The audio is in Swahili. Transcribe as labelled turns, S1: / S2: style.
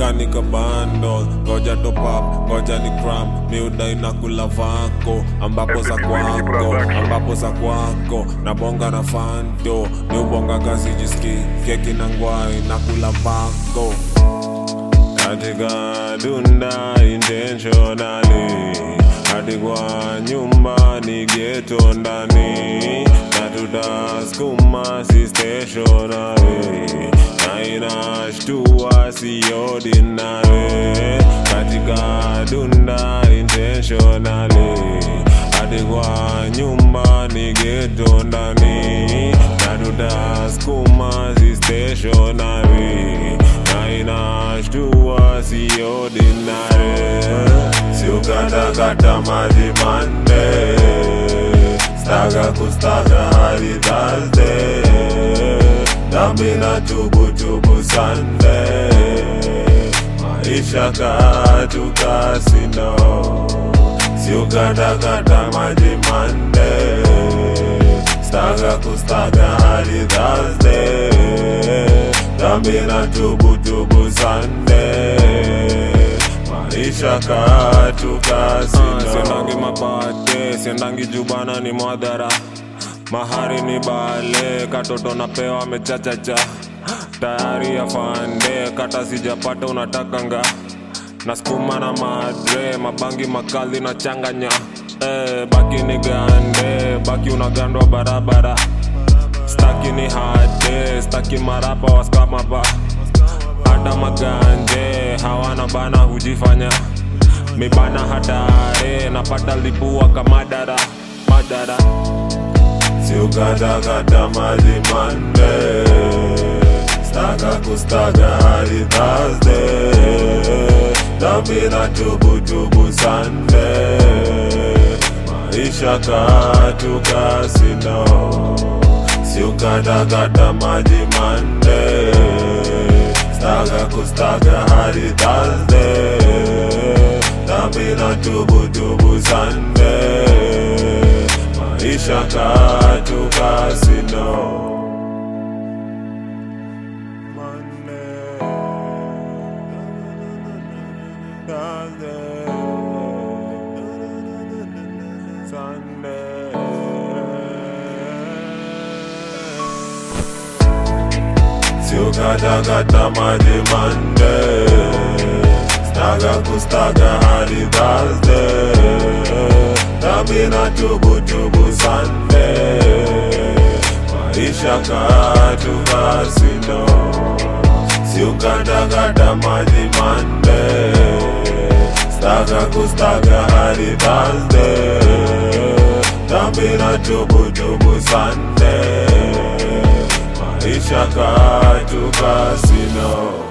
S1: kanika bundle, goja top up, goja ni cram, miuda inakula vako, ambapo za kwako, na bonga na fanto, ni ubonga kazi jiski, keki na ngwai, nakula vako. Katika dunda intentionally, hadi kwa nyumbani ghetto ndani, na tutaskuma si stationary, na inashtua si ordinary. Katika dunda intentionally, hadi kwa nyumbani ghetto ndani, na tutaskuma si stationary, na inashtua si ordinary. Siukata maji Monday, staga kustaga hadi Thursday, dhambi na tubu Sunday, maisha katu kasino. Siukata maji Monday, staga kustaga hadi Thursday, dhambi na tubu Sunday, maisha katu kasino. Siendangi mapate, siendangi jubana ni mwadhara, mahari ni bale, katoto napewa mechachacha, tayari ya fande, kata sijapata unatakanga, naskuma na madre, mabangi makali na changanya. Baki ni gande, baki unagandwa barabara, staki ni hade, staki marapa waskama ba, hata maganje hawana bana hujifanya, mibana hatare, napata lipua kama madara. Siukata maji Monday, staga kustaga hadi Thursday, dhambi na tubu Sunday, maisha katu kasino. Siukata maji Monday, staga kustaga hadi Thursday, dhambi na tubu Sunday, maisha katu kasino. Monday, Thursday, Sunday. Siukata maji Monday, staga kustaga hadi Thursday, dhambi na tubu Sunday, maisha katu kasino. Siukata maji Monday, staga kustaga hadi Thursday, dhambi na tubu Sunday, maisha katu kasino.